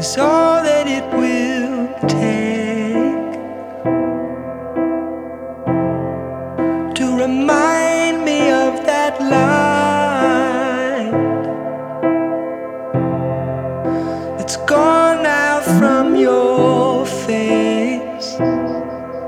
is all that it will take to remind me of that light. It's gone now from your face.